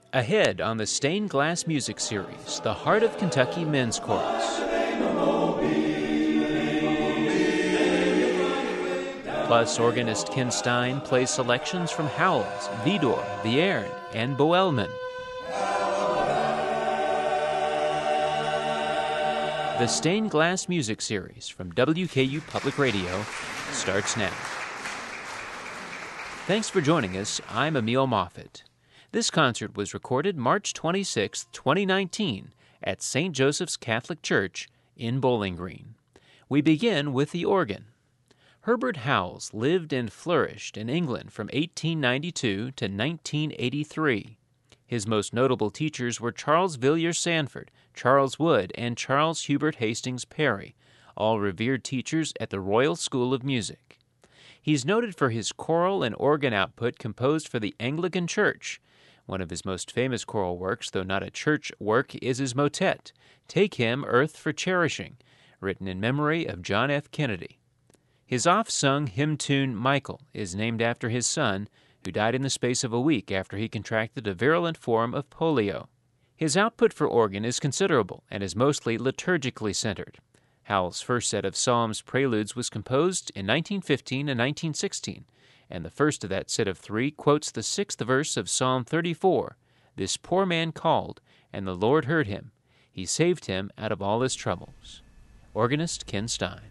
Ahead on the Stained Glass Music Series, the Heart of Kentucky Men's Chorus. Plus, organist Ken Stein plays selections from Howells, Vidor, Vierne, and Boelman. The Stained Glass Music Series from WKU Public Radio starts now. Thanks for joining us. I'm Emil Moffitt. This concert was recorded March 26, 2019 at St. Joseph's Catholic Church in Bowling Green. We begin with the organ. Herbert Howells lived and flourished in England from 1892 to 1983. His most notable teachers were Charles Villiers Sanford, Charles Wood, and Charles Hubert Hastings Perry, all revered teachers at the Royal School of Music. He's noted for his choral and organ output composed for the Anglican Church. One of his most famous choral works, though not a church work, is his motet, Take Him, Earth for Cherishing, written in memory of John F. Kennedy. His oft-sung hymn tune, Michael, is named after his son, who died in the space of a week after he contracted a virulent form of polio. His output for organ is considerable and is mostly liturgically centered. Howells' first set of psalms preludes was composed in 1915 and 1916, and the first of that set of three quotes the sixth verse of Psalm 34, "This poor man called, and the Lord heard him. He saved him out of all his troubles." Organist Ken Stein.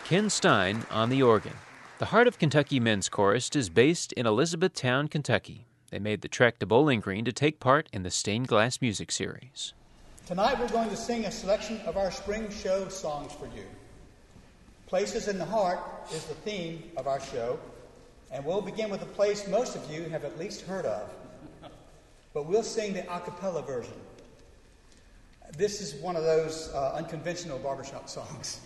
Ken Stein on the organ. The Heart of Kentucky Men's Chorus is based in Elizabethtown, Kentucky. They made the trek to Bowling Green to take part in the Stained Glass Music Series. Tonight we're going to sing a selection of our spring show songs for you. Places in the Heart is the theme of our show, and we'll begin with a place most of you have at least heard of. But we'll sing the a cappella version. This is one of those unconventional barbershop songs.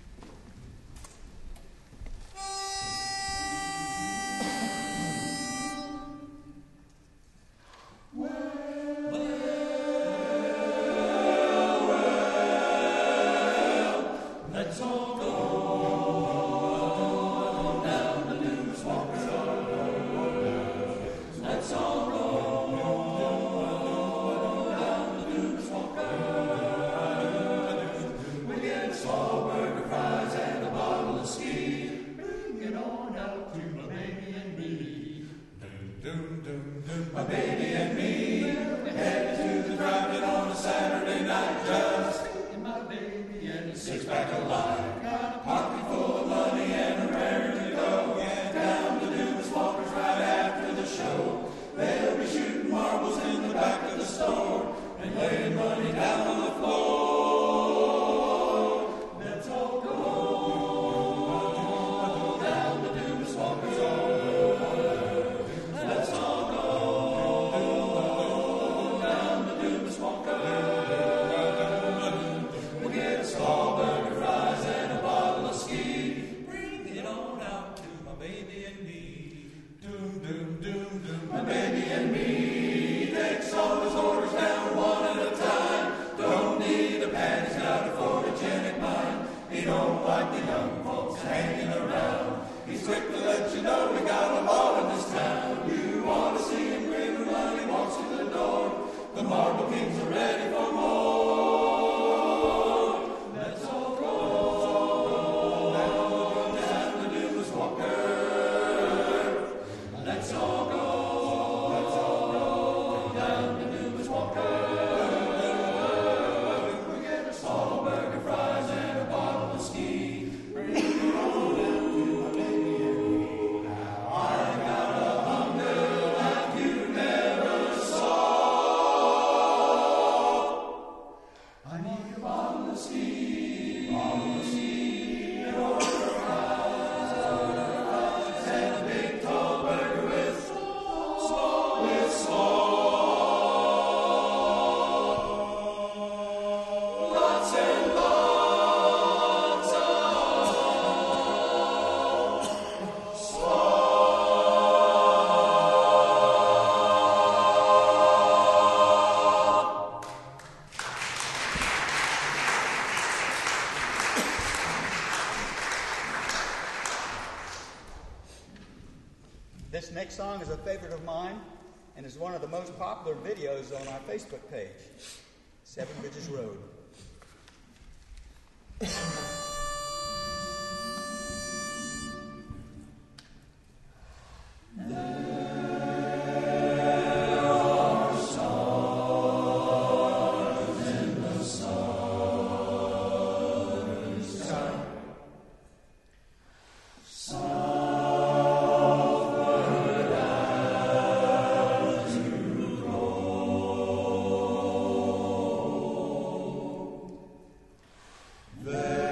This next song is a favorite of mine and is one of the most popular videos on our Facebook page, Seven Bridges Road. There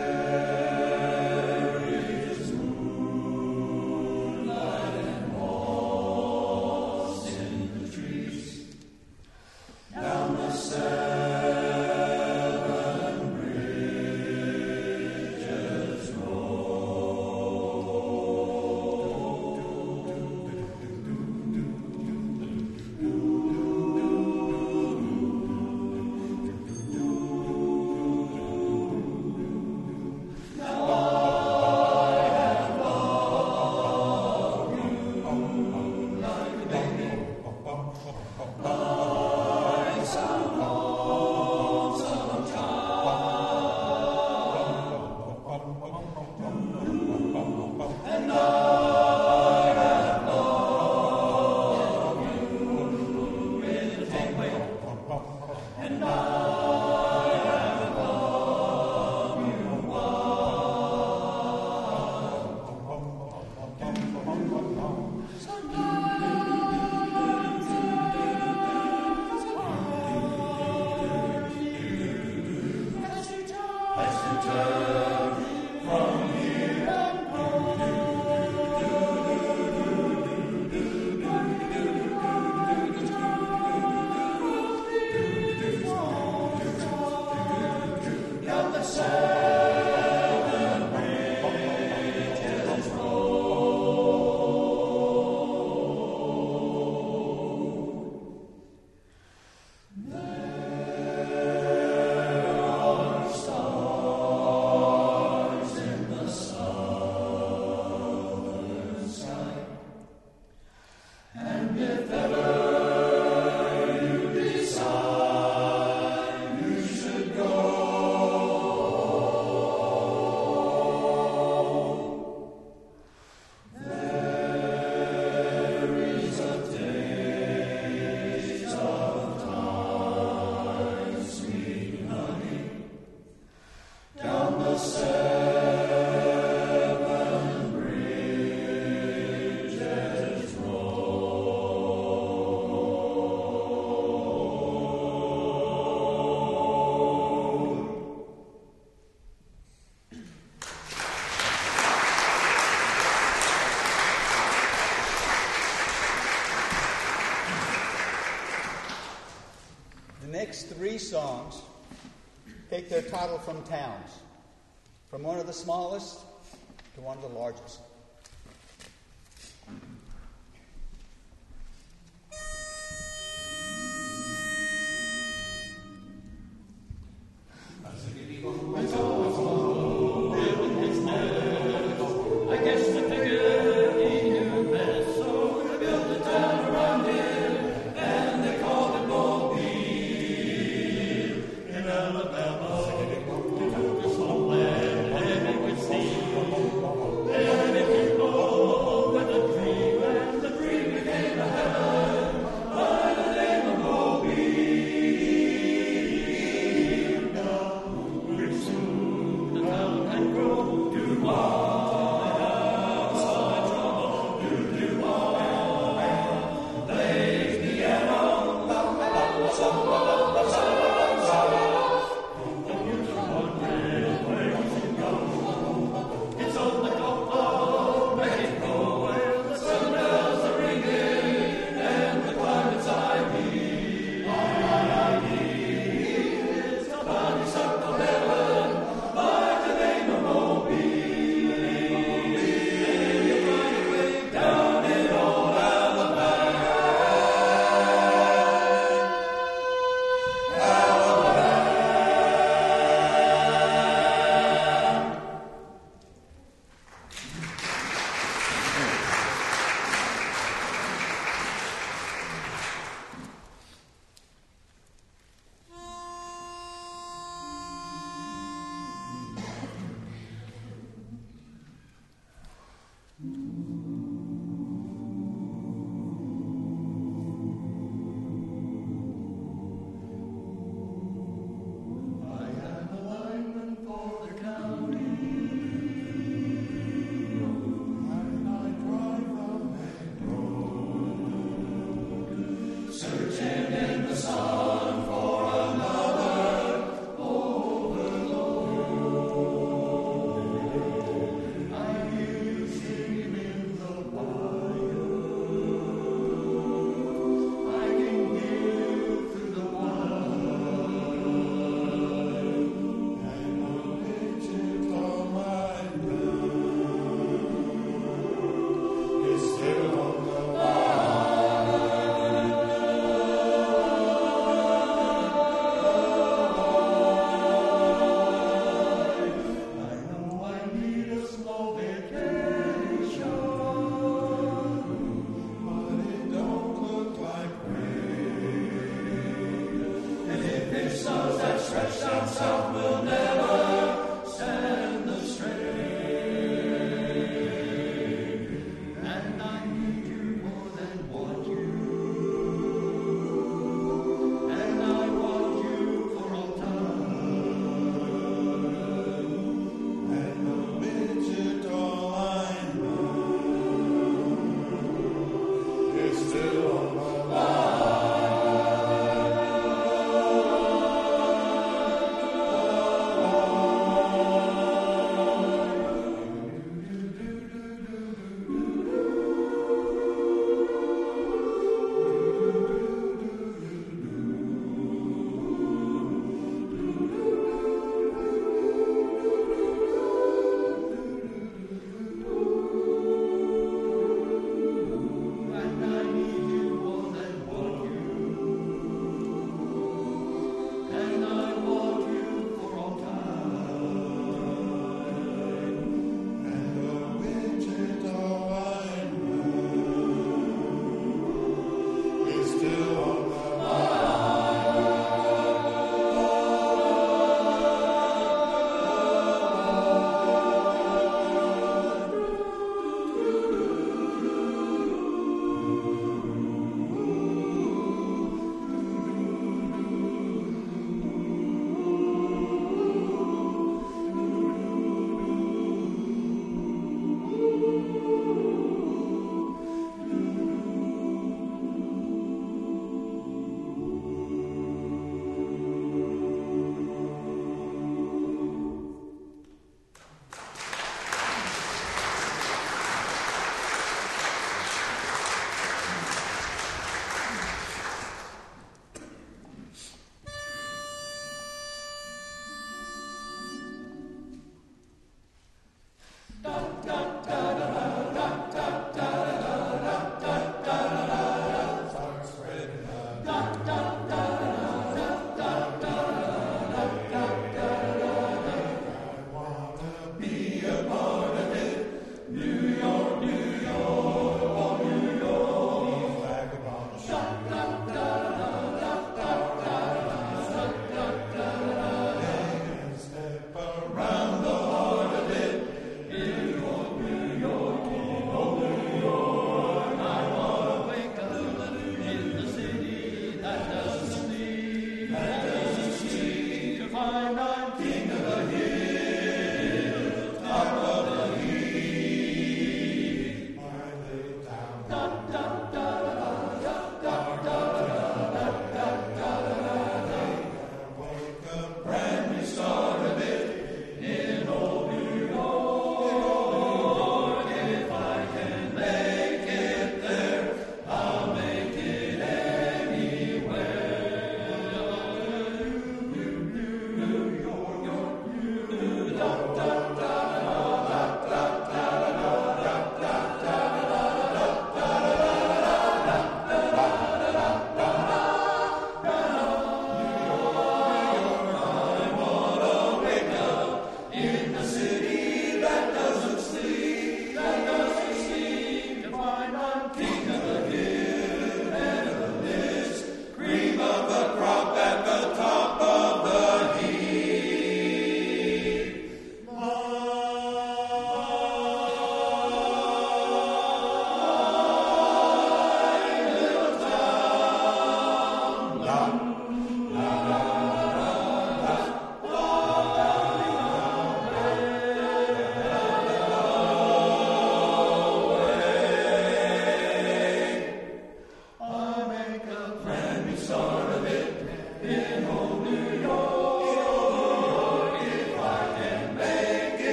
next three songs take their title from towns, from one of the smallest to one of the largest. Alabama,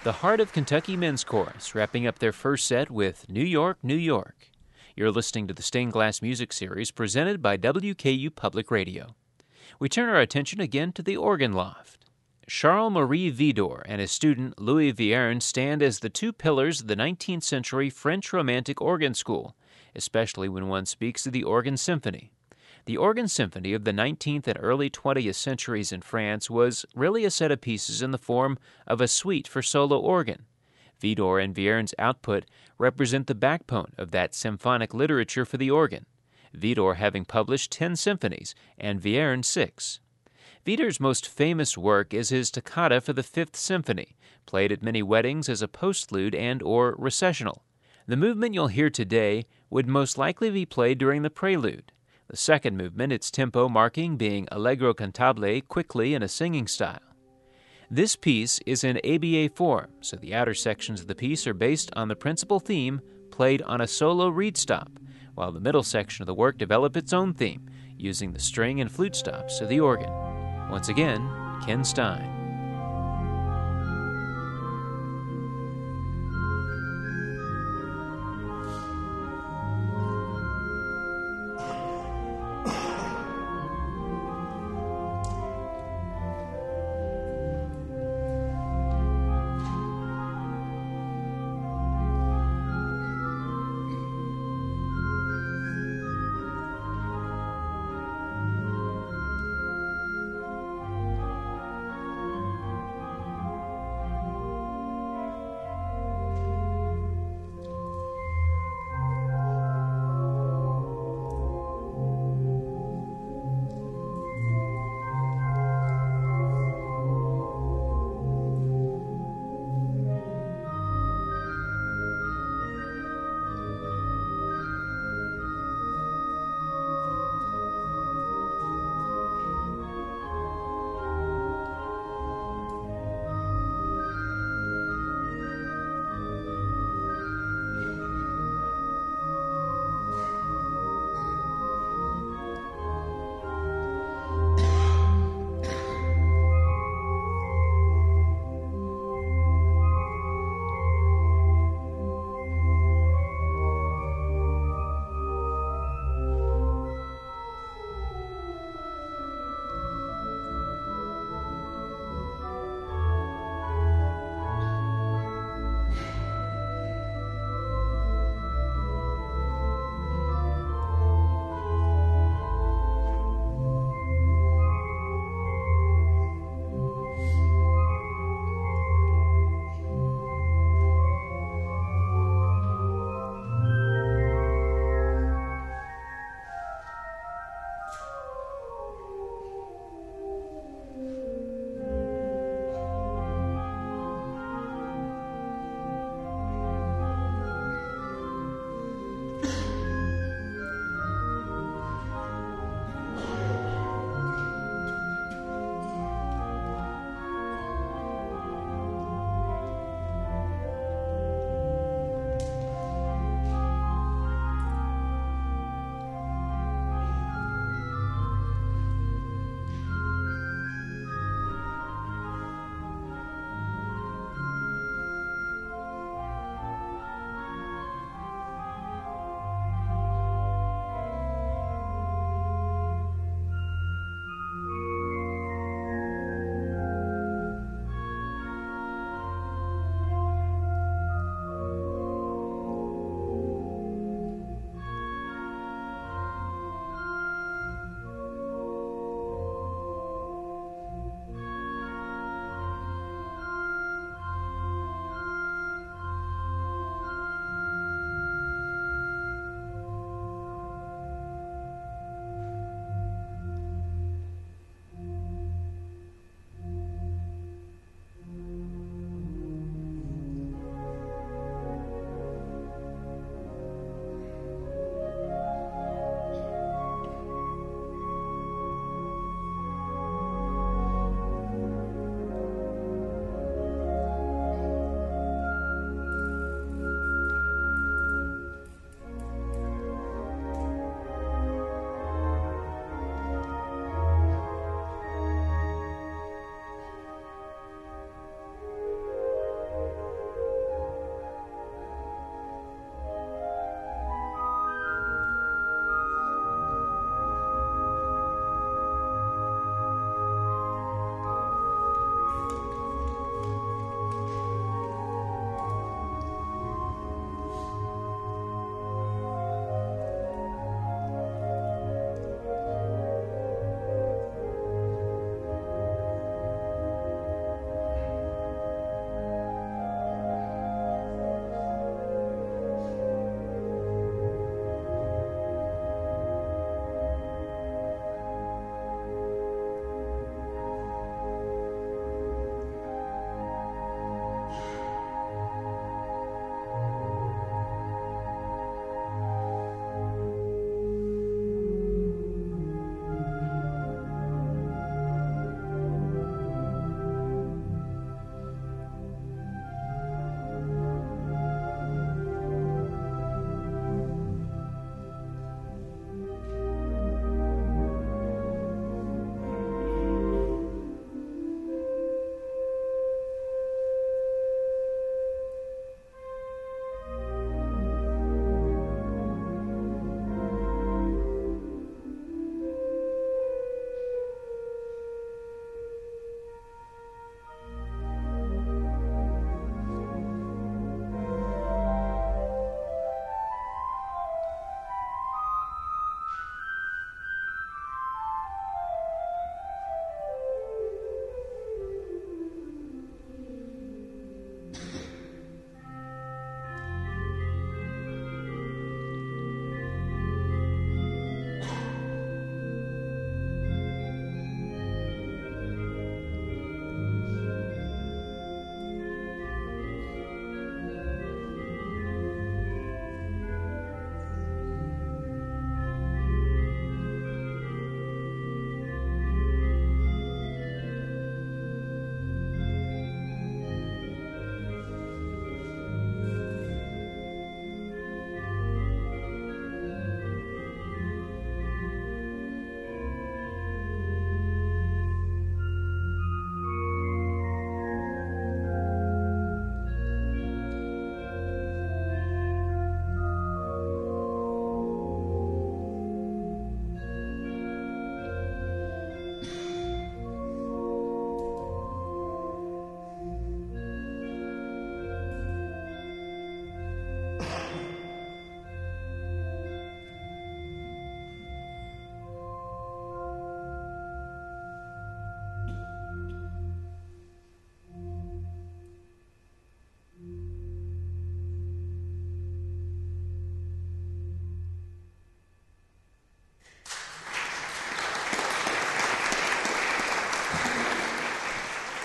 The Heart of Kentucky Men's Chorus, wrapping up their first set with New York, New York. You're listening to the Stained Glass Music Series presented by WKU Public Radio. We turn our attention again to the organ loft. Charles-Marie Widor and his student Louis Vierne stand as the two pillars of the 19th century French Romantic organ school, especially when one speaks of the organ symphony. The organ symphony of the 19th and early 20th centuries in France was really a set of pieces in the form of a suite for solo organ. Widor and Vierne's output represent the backbone of that symphonic literature for the organ, Widor having published 10 symphonies and Vierne 6. Widor's most famous work is his toccata for the Fifth Symphony, played at many weddings as a postlude and or recessional. The movement you'll hear today would most likely be played during the prelude. The second movement, its tempo marking being allegro cantabile, quickly in a singing style. This piece is in ABA form, so the outer sections of the piece are based on the principal theme played on a solo reed stop, while the middle section of the work develop its own theme, using the string and flute stops of the organ. Once again, Ken Stein.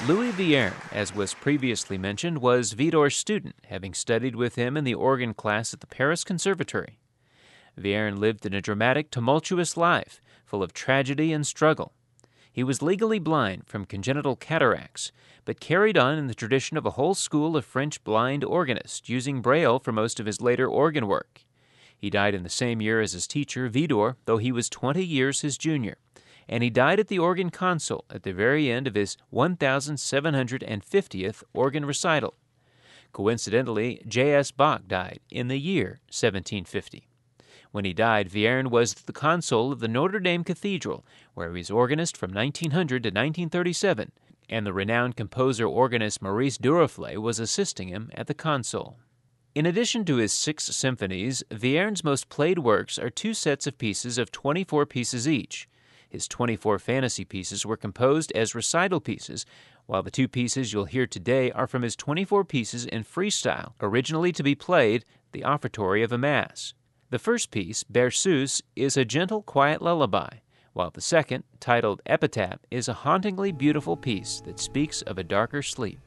Louis Vierne, as was previously mentioned, was Widor's student, having studied with him in the organ class at the Paris Conservatory. Vierne lived in a dramatic, tumultuous life, full of tragedy and struggle. He was legally blind from congenital cataracts, but carried on in the tradition of a whole school of French blind organists, using Braille for most of his later organ work. He died in the same year as his teacher, Widor, though he was 20 years his junior, and he died at the organ console at the very end of his 1,750th organ recital. Coincidentally, J.S. Bach died in the year 1750. When he died, Vierne was the console of the Notre Dame Cathedral, where he was organist from 1900 to 1937, and the renowned composer-organist Maurice Duruflé was assisting him at the console. In addition to his 6 symphonies, Vierne's most played works are 2 sets of pieces of 24 pieces each. His 24 fantasy pieces were composed as recital pieces, while the 2 pieces you'll hear today are from his 24 pieces in freestyle, originally to be played the offertory of a mass. The first piece, Berceuse, is a gentle, quiet lullaby, while the second, titled Epitaph, is a hauntingly beautiful piece that speaks of a darker sleep.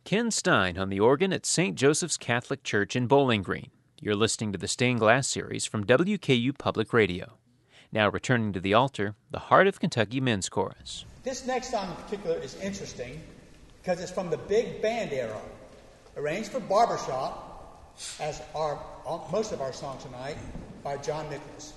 Ken Stein on the organ at St. Joseph's Catholic Church in Bowling Green. You're listening to the Stained Glass series from WKU Public Radio. Now returning to the altar, the Heart of Kentucky Men's Chorus. This next song in particular is interesting because it's from the big band era, arranged for barbershop, as are most of our songs tonight, by John Nicholas.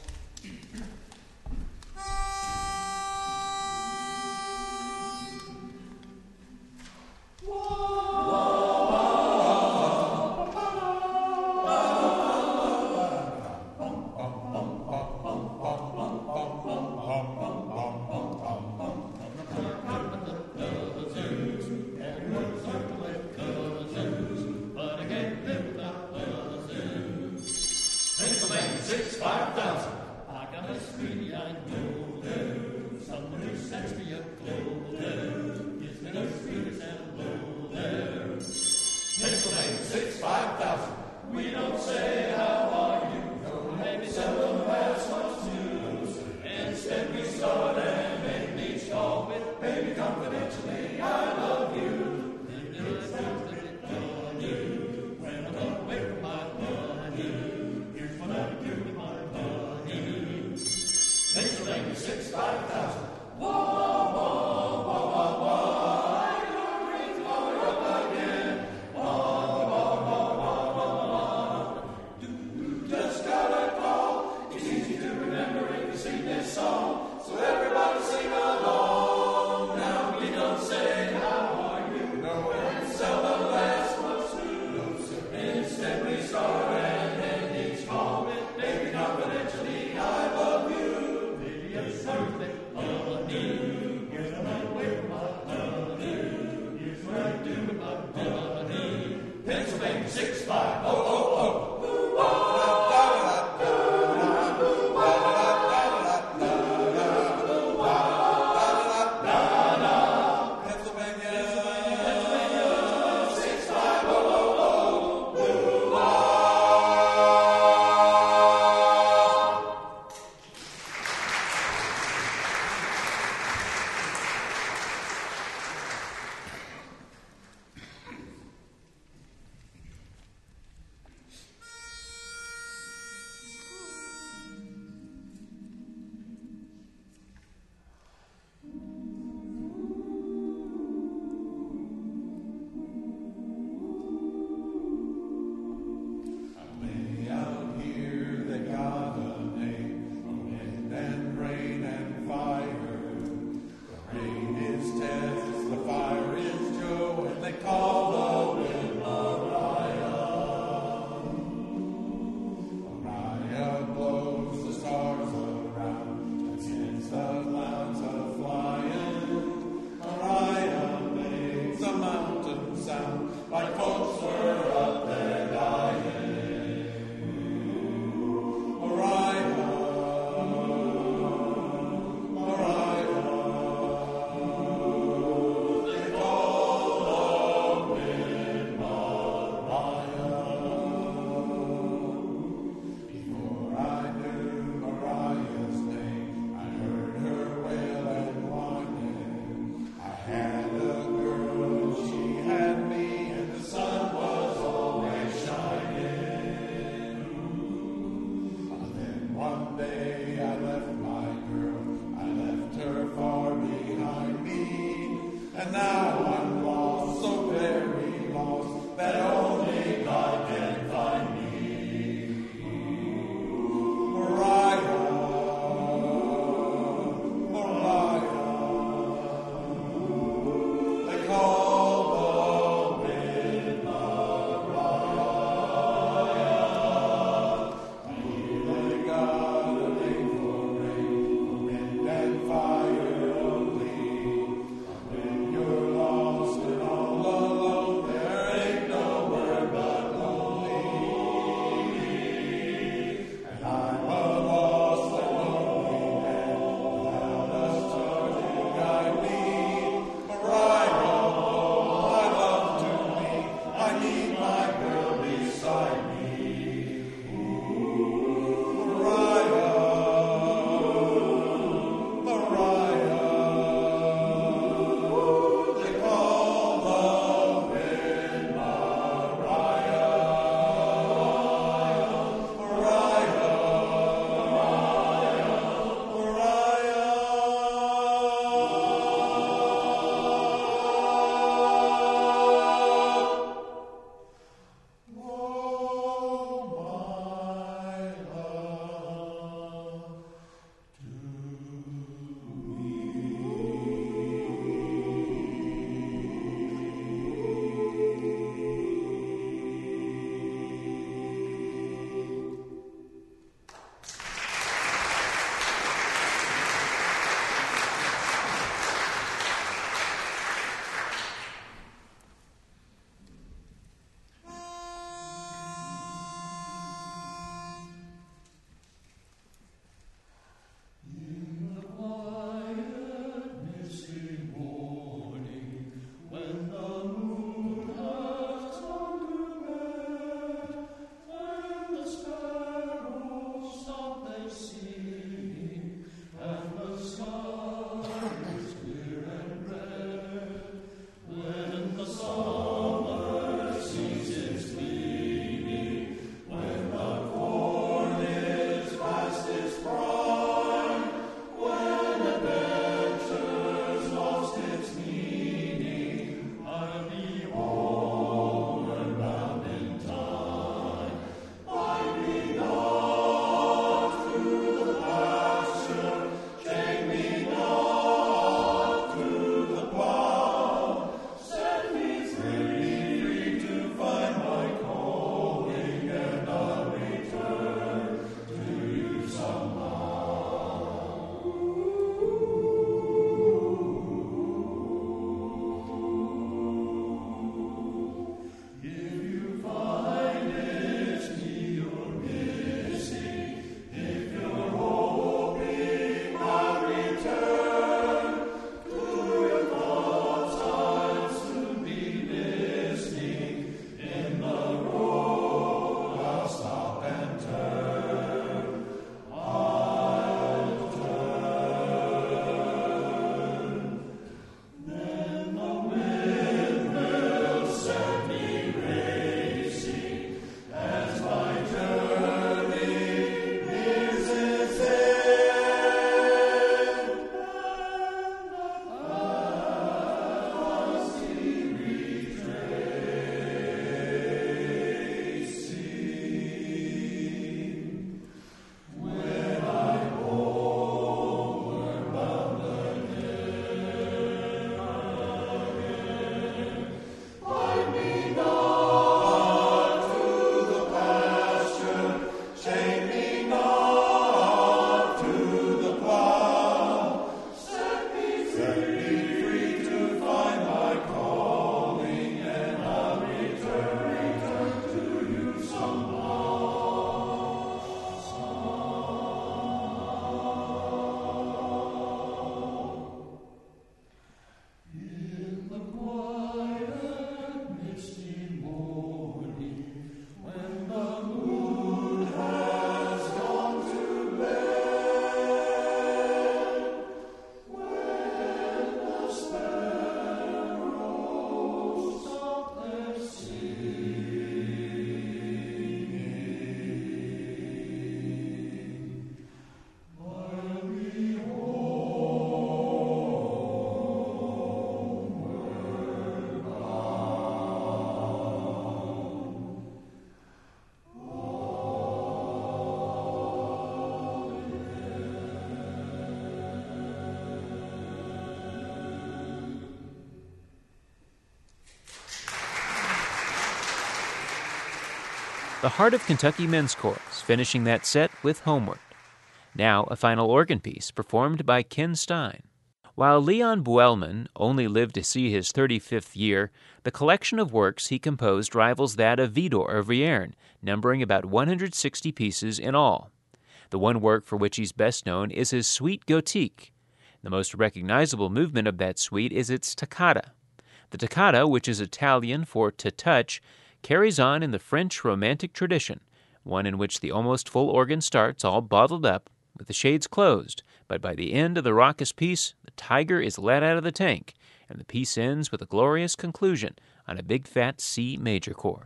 The Heart of Kentucky Men's Chorus, finishing that set with Homeward. Now a final organ piece performed by Ken Stein. While Leon Buellman only lived to see his 35th year, the collection of works he composed rivals that of Vidor of Rierne, numbering about 160 pieces in all. The one work for which he's best known is his Suite Gothique. The most recognizable movement of that suite is its toccata. The toccata, which is Italian for to touch, carries on in the French Romantic tradition, one in which the almost full organ starts all bottled up, with the shades closed, but by the end of the raucous piece, the tiger is let out of the tank, and the piece ends with a glorious conclusion on a big fat C major chord.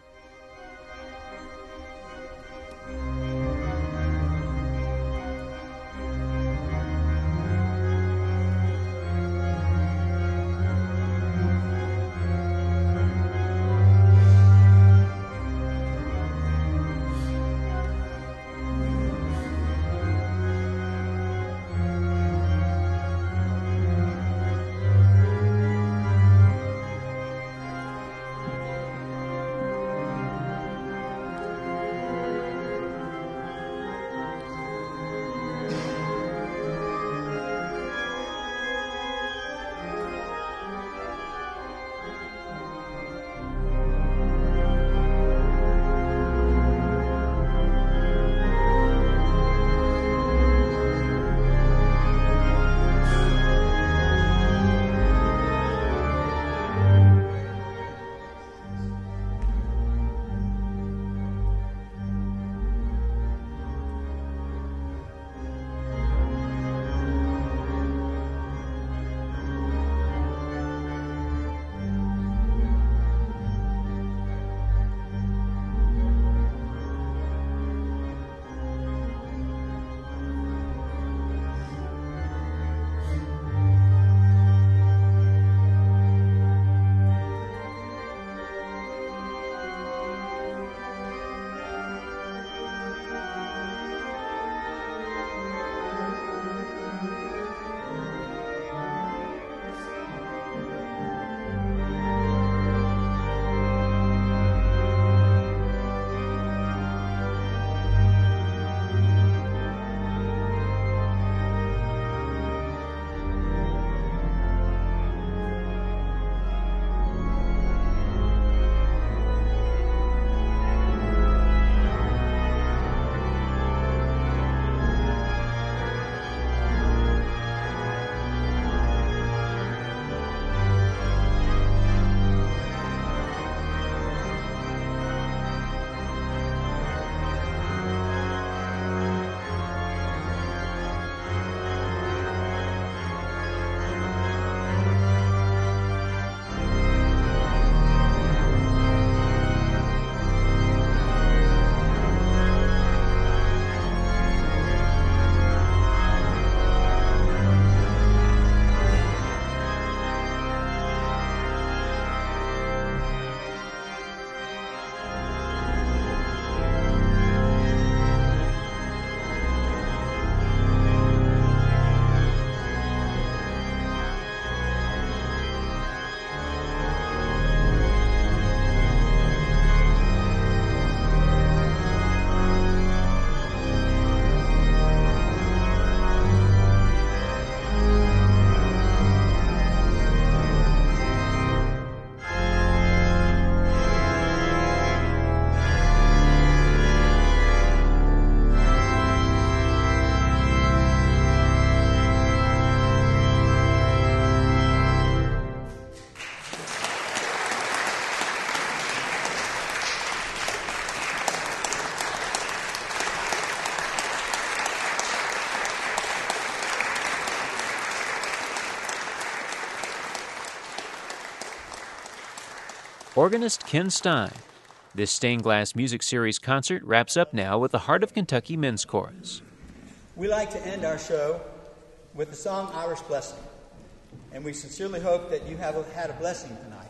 Organist Ken Stein. This stained glass music series concert wraps up now with the Heart of Kentucky Men's Chorus. We like to end our show with the song Irish Blessing, and we sincerely hope that you have had a blessing tonight.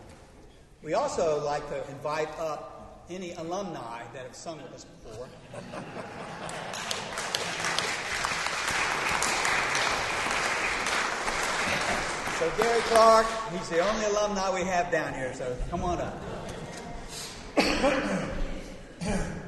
We also like to invite up any alumni that have sung with us before. So Gary Clark, he's the only alumni we have down here, so come on up.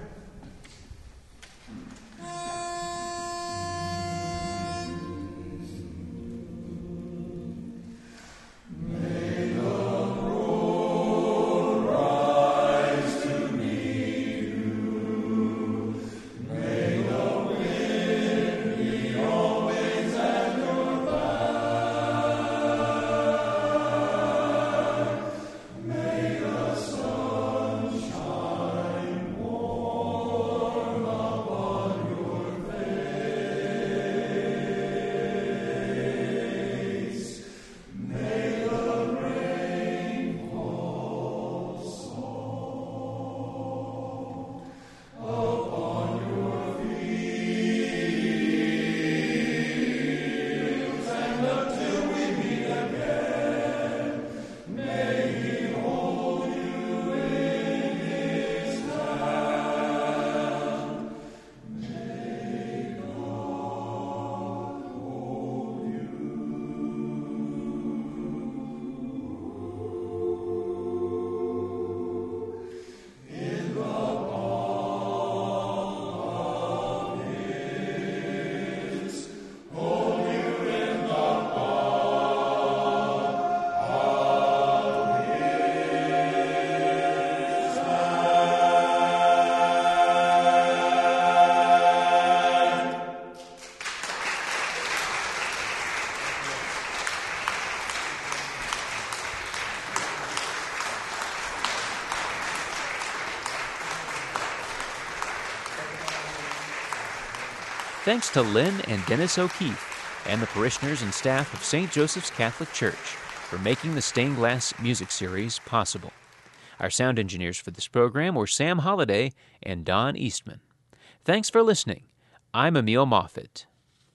Thanks to Lynn and Dennis O'Keefe and the parishioners and staff of St. Joseph's Catholic Church for making the Stained Glass Music Series possible. Our sound engineers for this program were Sam Holliday and Don Eastman. Thanks for listening. I'm Emil Moffitt.